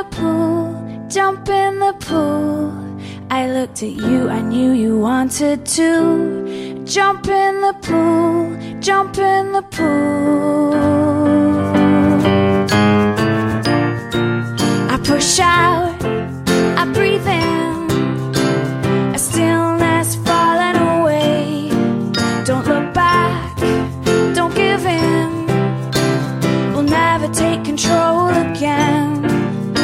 the pool, jump in the pool. I looked at you, I knew you wanted to. Jump in the pool, jump in the pool. I push out